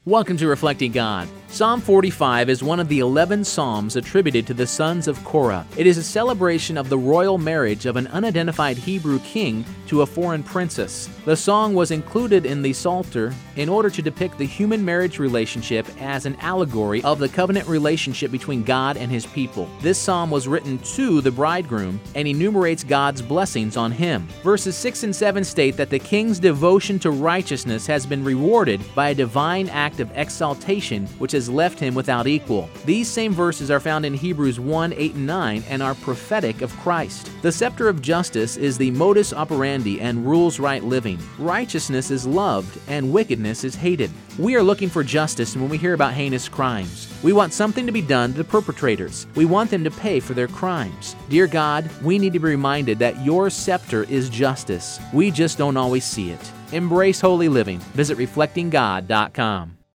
Welcome to Reflecting God. Psalm 45 is one of the 11 psalms attributed to the sons of Korah. It is a celebration of the royal marriage of an unidentified Hebrew king to a foreign princess. The song was included in the Psalter in order to depict the human marriage relationship as an allegory of the covenant relationship between God and His people. This psalm was written to the bridegroom and enumerates God's blessings on him. Verses 6 and 7 state that the king's devotion to righteousness has been rewarded by a divine act of exaltation which has left him without equal. These same verses are found in Hebrews 1, 8, and 9 and are prophetic of Christ. The scepter of justice is the modus operandi and rules right living. Righteousness is loved and wickedness is hated. We are looking for justice when we hear about heinous crimes. We want something to be done to the perpetrators. We want them to pay for their crimes. Dear God, we need to be reminded that your scepter is justice. We just don't always see it. Embrace holy living. Visit reflectinggod.com.